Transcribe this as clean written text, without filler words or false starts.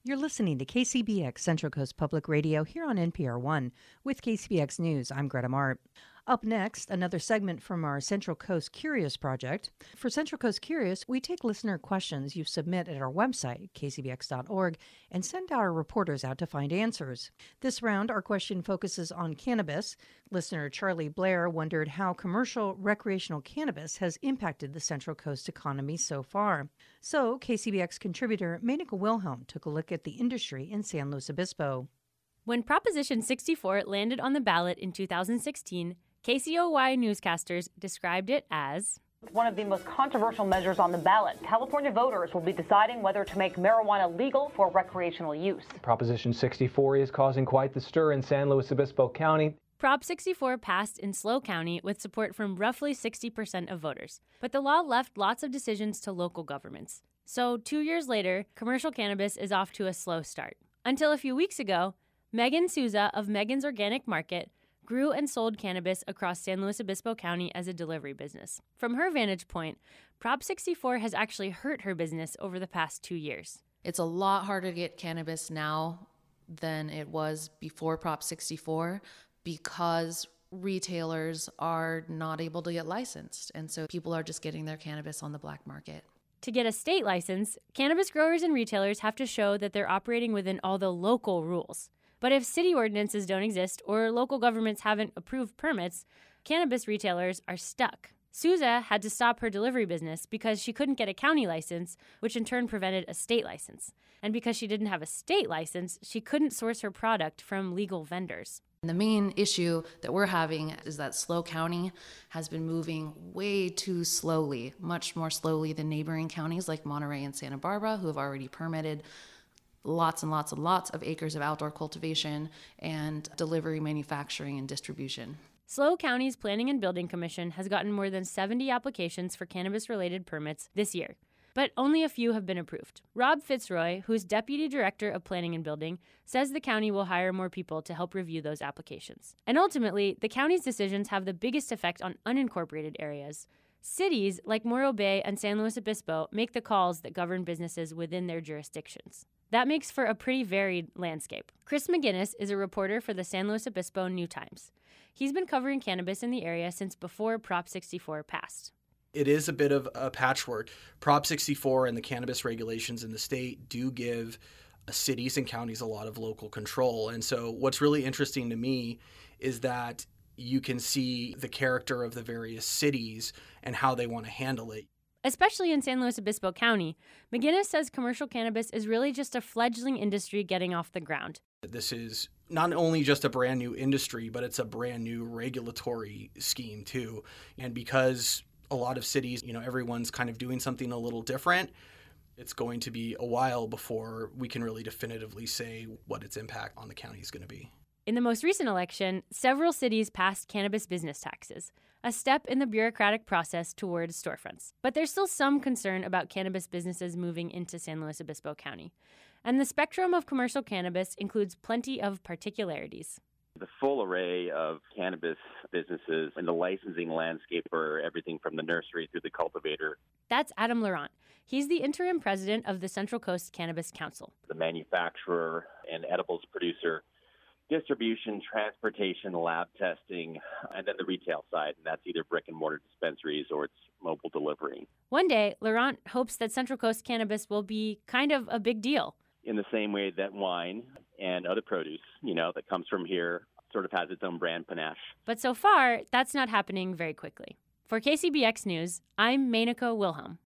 You're listening to KCBX Central Coast Public Radio here on NPR One. With KCBX News, I'm Greta Mart. Up next, another segment from our Central Coast Curious project. For Central Coast Curious, we take listener questions you submit at our website, kcbx.org, and send our reporters out to find answers. This round, our question focuses on cannabis. Listener Charlie Blair wondered how commercial recreational cannabis has impacted the Central Coast economy so far. So, KCBX contributor Menaka Wilhelm took a look at the industry in San Luis Obispo. When Proposition 64 landed on the ballot in 2016, KCOY newscasters described it as one of the most controversial measures on the ballot. California voters will be deciding whether to make marijuana legal for recreational use. Proposition 64 is causing quite the stir in San Luis Obispo County. Prop 64 passed in SLO County with support from roughly 60% of voters. But the law left lots of decisions to local governments. So 2 years later, commercial cannabis is off to a slow start. Until a few weeks ago, Megan Souza of Megan's Organic Market grew and sold cannabis across San Luis Obispo County as a delivery business. From her vantage point, Prop 64 has actually hurt her business over the past 2 years. It's a lot harder to get cannabis now than it was before Prop 64 because retailers are not able to get licensed. And so people are just getting their cannabis on the black market. To get a state license, cannabis growers and retailers have to show that they're operating within all the local rules. But if city ordinances don't exist or local governments haven't approved permits, cannabis retailers are stuck. Souza had to stop her delivery business because she couldn't get a county license, which in turn prevented a state license. And because she didn't have a state license, she couldn't source her product from legal vendors. And the main issue that we're having is that SLO County has been moving way too slowly, much more slowly than neighboring counties like Monterey and Santa Barbara, who have already permitted lots and lots and lots of acres of outdoor cultivation and delivery, manufacturing, and distribution. SLO County's Planning and Building Commission has gotten more than 70 applications for cannabis-related permits this year, but only a few have been approved. Rob Fitzroy, who's Deputy Director of Planning and Building, says the county will hire more people to help review those applications. And ultimately, the county's decisions have the biggest effect on unincorporated areas. Cities like Morro Bay and San Luis Obispo make the calls that govern businesses within their jurisdictions. That makes for a pretty varied landscape. Chris McGinnis is a reporter for the San Luis Obispo New Times. He's been covering cannabis in the area since before Prop 64 passed. It is a bit of a patchwork. Prop 64 and the cannabis regulations in the state do give cities and counties a lot of local control. And so what's really interesting to me is that you can see the character of the various cities and how they want to handle it. Especially in San Luis Obispo County, McGinnis says commercial cannabis is really just a fledgling industry getting off the ground. This is not only just a brand new industry, but it's a brand new regulatory scheme too. And because a lot of cities, everyone's kind of doing something a little different, it's going to be a while before we can really definitively say what its impact on the county is going to be. In the most recent election, several cities passed cannabis business taxes, a step in the bureaucratic process towards storefronts. But there's still some concern about cannabis businesses moving into San Luis Obispo County. And the spectrum of commercial cannabis includes plenty of particularities. The full array of cannabis businesses in the licensing landscape are everything from the nursery through the cultivator. That's Adam Laurent. He's the interim president of the Central Coast Cannabis Council. The manufacturer and edibles producer, distribution, transportation, lab testing, and then the retail side, and that's either brick and mortar dispensaries or it's mobile delivery. One day, Laurent hopes that Central Coast cannabis will be kind of a big deal. In the same way that wine and other produce, that comes from here sort of has its own brand panache. But so far, that's not happening very quickly. For KCBX News, I'm Menaka Wilhelm.